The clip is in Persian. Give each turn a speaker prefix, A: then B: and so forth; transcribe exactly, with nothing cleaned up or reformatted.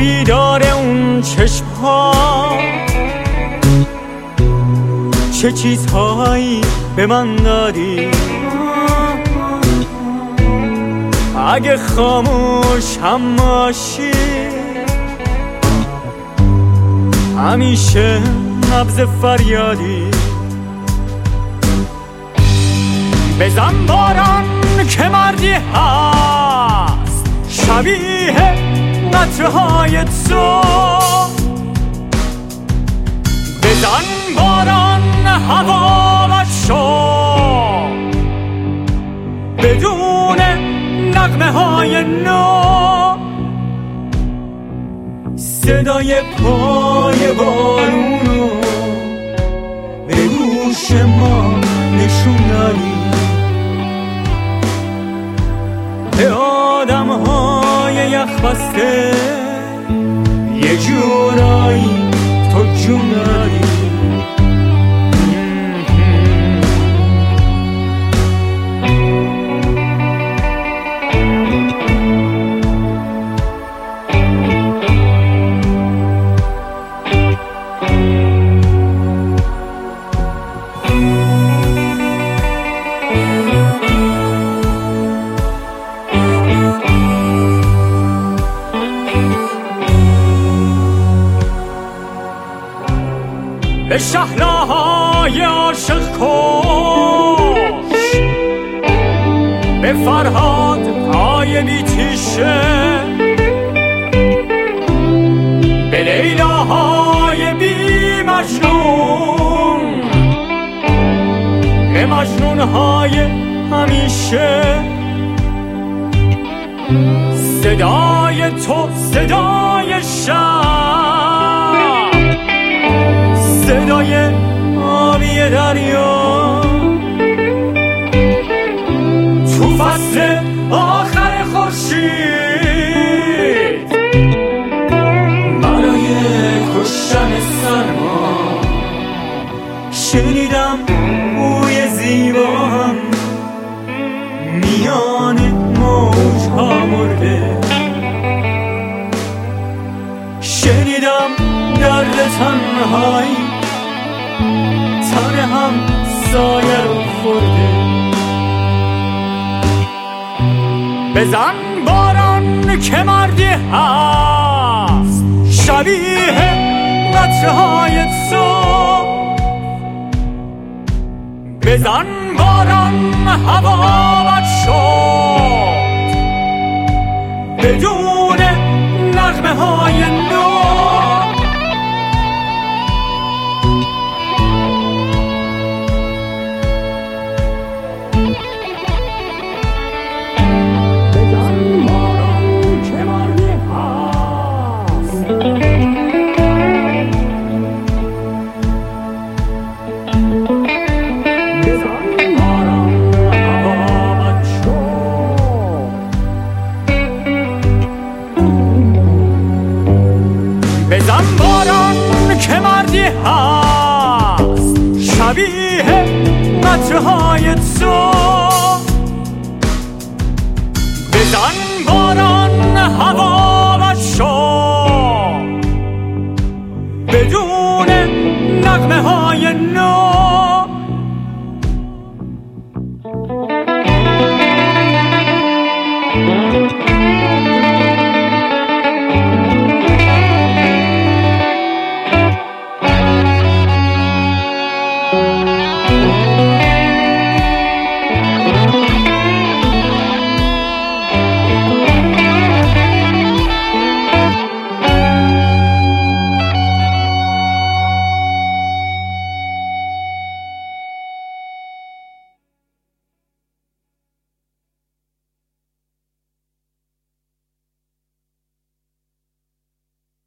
A: بیدار اون چشم‌ها، چه چیزهایی به من دادی. اگه خاموش هم باشی همیشه نبض فریادی. بزن باران که مردی هست شبیه قطره‌های تو. بزن باران هوا و شو بدون نغمه های نو. صدای پای بارونو به گوش ما نشون دادی. به آدم های یخ بسته یه جورایی تو جون دادی. به شهلاهای عاشق کش، به فرهاد های بیتیشه، به لیلاهای بی مجنون، به مجنونهای همیشه. صدای تو صدای شب، صدای آبی دریا، تو فصل آخر خورشید برای کشتن سرما. شنیدم بوی زیبام میان موجها مرده. شنیدم درد تنهایی تن هم سایه رو خورده. بزن باران که مردی هست شبیه قطره های تو. بزن باران هوا بد شد بدون نغمه های نو. بزن باران که مردی هست شبیه قطره های تو. بزن باران هوا